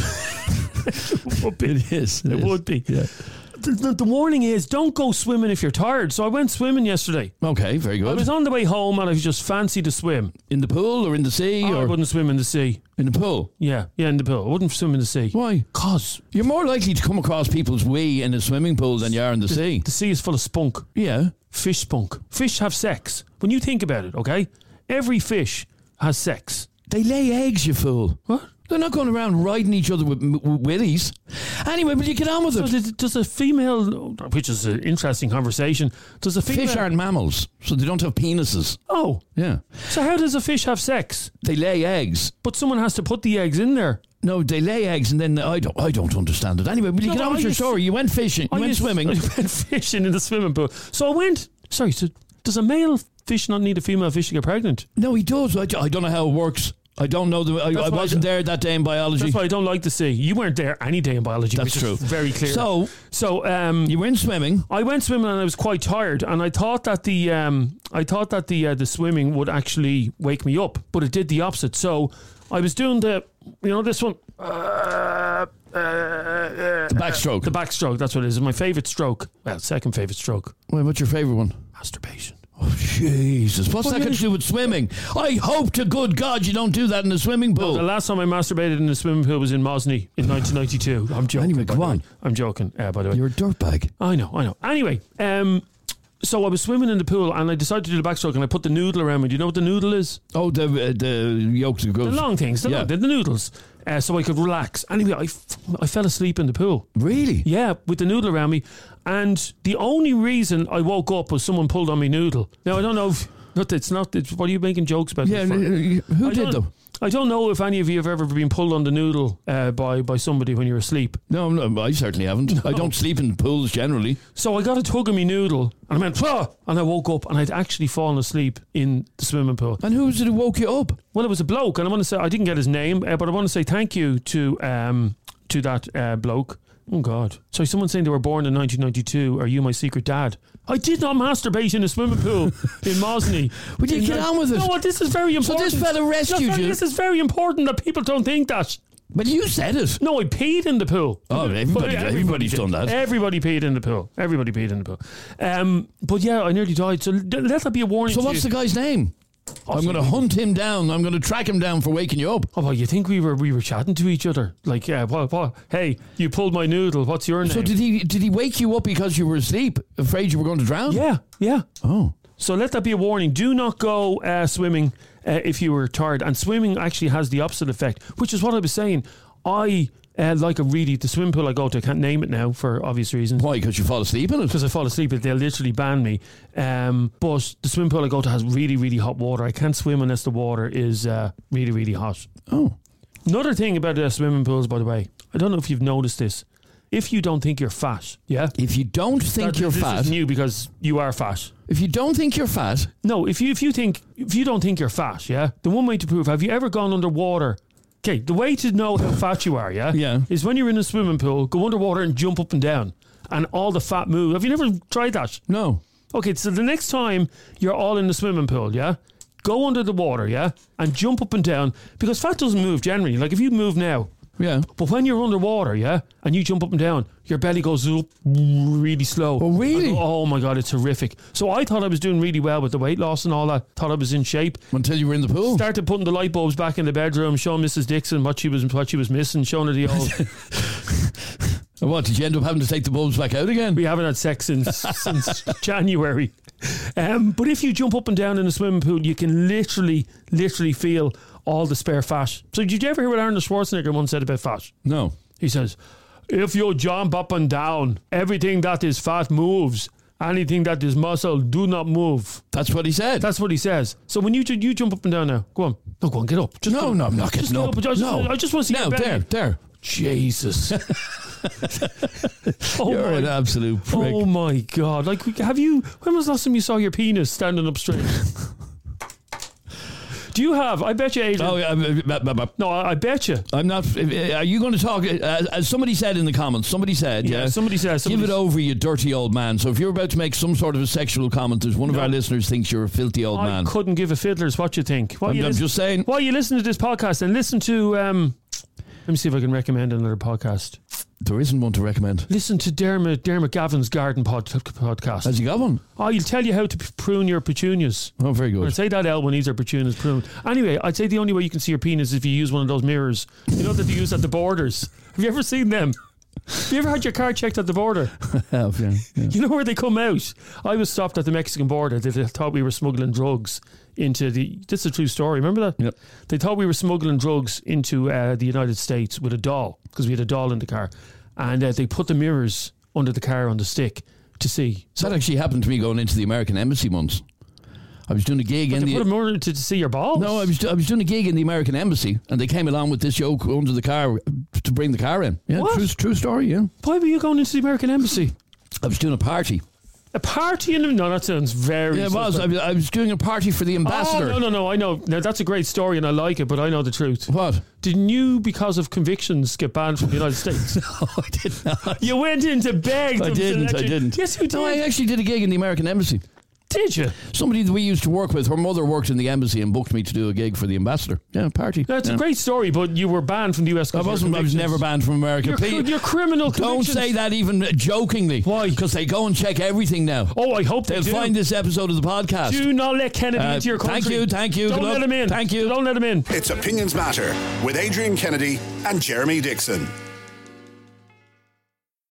it would be. It is. It is. would be. Yeah. The, the, the warning is don't go swimming if you're tired. So I went swimming yesterday. Okay, very I good. was on the way home and I just fancied to swim. In the pool or in the sea? Oh, I or wouldn't swim in the sea. in the pool? Yeah, yeah, in the pool. I wouldn't swim in the sea. Why? Cause You're more likely to come across people's wee in a swimming pool than you are in the sea. the sea is full of spunk. Yeah. Fish spunk. Fish have sex. When you think about it, okay? Every fish has sex. They lay eggs, you fool. What? They're not going around riding each other with, with willies. Anyway, will you get on with So it? does, does a female, which is an interesting conversation, does a female... Fish aren't mammals, so they don't have penises. Oh, Yeah. so how does a fish have sex? They lay eggs. But someone has to put the eggs in there. No, they lay eggs and then I don't I don't understand it. Anyway, will you No, get on I with your used- story? You went fishing, you I went used- swimming. I went fishing in the swimming pool. So I went... Sorry, so does a male fish not need a female fish to get pregnant? No, he does. I, I don't know how it works. I don't know. The, I, That's I why I wasn't d- there that day in biology. That's why I don't like the sea. You weren't there any day in biology. That's which true. Is very clear. So, so um, you went swimming. I went swimming and I was quite tired, and I thought that the um, I thought that the uh, the swimming would actually wake me up, but it did the opposite. So I was doing the you know this one, uh, uh, The backstroke. the backstroke. That's what it is. It's my favourite stroke. Well, second favourite stroke. Well, what's your favourite one? Masturbation. Jesus, what's Well, that got yeah. to do with swimming? I hope to good God you don't do that in a swimming pool. The last time I masturbated in a swimming pool was in Mosney in nineteen ninety-two. I'm joking. Anyway, by come the way. on. I'm joking, uh, by the way. You're a dirtbag. I know, I know. Anyway, um, so I was swimming in the pool and I decided to do the backstroke and I put the noodle around me. Do you know what the noodle is? Oh, the uh, the yolks of The goats. long things, the, Yeah. long, the, the noodles. Uh, so I could relax. Anyway, I, f- I fell asleep in the pool. Really? Yeah, with the noodle around me. And the only reason I woke up was someone pulled on me noodle. Now, I don't know if... Not, it's not... It's, what are you making jokes about? Yeah, this for? uh, who I did don't- though? I don't know if any of you have ever been pulled on the noodle uh, by, by somebody when you're asleep. No, no, I certainly haven't. I don't sleep in pools generally. So I got a tug of me noodle and I went, "Whoa!" And I woke up and I'd actually fallen asleep in the swimming pool. And who was it who woke you up? Well, it was a bloke, and I want to say I didn't get his name, uh, but I want to say thank you to um to that uh, bloke. Oh God! So someone saying they were born in nineteen ninety-two. Are you my secret dad? I did not masturbate in a swimming pool in Mosney. Would you In get ni- on with it? No, this is very So important. this fella rescued No, you? This is very important that people don't think that. But you said it. No, I peed in the pool. Oh, everybody- But everybody's did. done that. Everybody peed in the pool. Everybody peed in the pool. Um, but yeah, I nearly died. So let that be a warning. So to what's you. the guy's name? I'm going to hunt him down. I'm going to track him down for waking you up. Oh, well, you think we were we were chatting to each other? Like, yeah, what, what? Hey, you pulled my noodle. What's your name? So did he did he wake you up because you were asleep, afraid you were going to drown? Yeah, yeah. Oh. So let that be a warning. Do not go uh, swimming uh, if you were tired. And swimming actually has the opposite effect, which is what I was saying. I uh, like a really, the swimming pool I go to, I can't name it now for obvious reasons. Why? Because you fall asleep in it? Because I fall asleep, they'll literally ban me. Um, but the swimming pool I go to has really, really hot water. I can't swim unless the water is uh, really, really hot. Oh. Another thing about uh, swimming pools, by the way, I don't know if you've noticed this. If you don't think you're fat, yeah? If you don't think That- you're this fat, is new because you are fat. if you don't think you're fat, No, if you if you think if you don't think you're fat, yeah, the one way to prove, have you ever gone underwater? Okay, the way to know how fat you are, yeah, Yeah. is when you're in a swimming pool, go underwater and jump up and down, and all the fat move. Have you never tried that? no. Okay, so the next time you're all in the swimming pool, yeah, go under the water, yeah, and jump up and down because fat doesn't move generally. Like if you move now. Yeah. But when you're underwater, yeah, and you jump up and down, your belly goes up really slow. Oh, really? I go, oh my God, it's horrific. So I thought I was doing really well with the weight loss and all that. Thought I was in shape. Until you were in the pool. Started putting the light bulbs back in the bedroom, showing Missus Dixon what she was what she was missing, showing her the old. What, did you end up having to take the bulbs back out again? We haven't had sex since since January. Um, but if you jump up and down in a swimming pool, you can literally, literally feel all the spare fat. So did you ever hear what Arnold Schwarzenegger once said about fat? No. He says, if you jump up and down, everything that is fat moves. Anything that is muscle, do not move. That's what he said. That's what he says. So when you ju- you jump up and down now, go on. No, go on, get up. Just no, go. no, I'm not Just getting get up. I just, no. I just want to see Now, your belly. there, there. Jesus. oh You're my, an absolute prick. Oh my God. Like, have you, when was the last time you saw your penis standing up straight? Do you have, I bet you, Adrian. Oh, yeah, uh, uh, uh, No, I, I bet you. I'm not. Are you going to talk? Uh, as somebody said in the comments, somebody said, Yeah, yeah, somebody said. give it over, you dirty old man. So if you're about to make some sort of a sexual comment, there's one of No. our listeners thinks you're a filthy old I man. couldn't give a fiddler's what you think. Why I'm, you I'm listen- just saying. Why you listen to this podcast and listen to, um, let me see if I can recommend another podcast. There isn't one to recommend. Listen to Dermot Dermot Gavin's Garden pod, podcast. Has he got one? Oh, he'll tell you how to p- prune your petunias. Oh, very I'd good. say that L when needs her petunias pruned. Anyway, I'd say the only way you can see your penis is if you use one of those mirrors. You know that they use at the borders. Have you ever seen them? Have you ever had your car checked at the border? Have, yeah, yeah. You know where they come out? I was stopped at the Mexican border. They, they thought we were smuggling drugs into the... This is a true story. Remember that? Yep. They thought we were smuggling drugs into uh, the United States with a doll because we had a doll in the car. And uh, they put the mirrors under the car on the stick to see. So that actually happened to me going into the American Embassy once. I was doing a gig But in they the... put a mirror to, to see your balls? No, I was I was doing a gig in the American Embassy, and they came along with this yoke under the car to bring the car in. Yeah, What? true, true story. Yeah, Why were you going into the American Embassy? I was doing a party. A party in the... No, that sounds very... Yeah, it was. I was, I was doing a party for the ambassador. Oh, no, no, no, I know. Now, that's a great story and I like it, but I know the truth. What? Didn't you, because of convictions, get banned from the United States? No, I did not. You went in to beg I them to didn't. let I you- didn't. Yes, you did. No, I actually did a gig in the American Embassy. Did you? Somebody that we used to work with, her mother worked in the embassy and booked me to do a gig for the ambassador. Yeah, party. That's yeah. a great story, but you were banned from the U S. I wasn't. I was never banned from America. Your, Please, your criminal don't convictions. say that even jokingly. Why? Because they go and check everything now. Oh, I hope They'll they do. find this episode of the podcast. Do not let Kennedy Uh, into your country. thank you, thank you. Don't Good let luck. him in. Thank you. Don't let him in. It's Opinions Matter with Adrian Kennedy and Jeremy Dixon.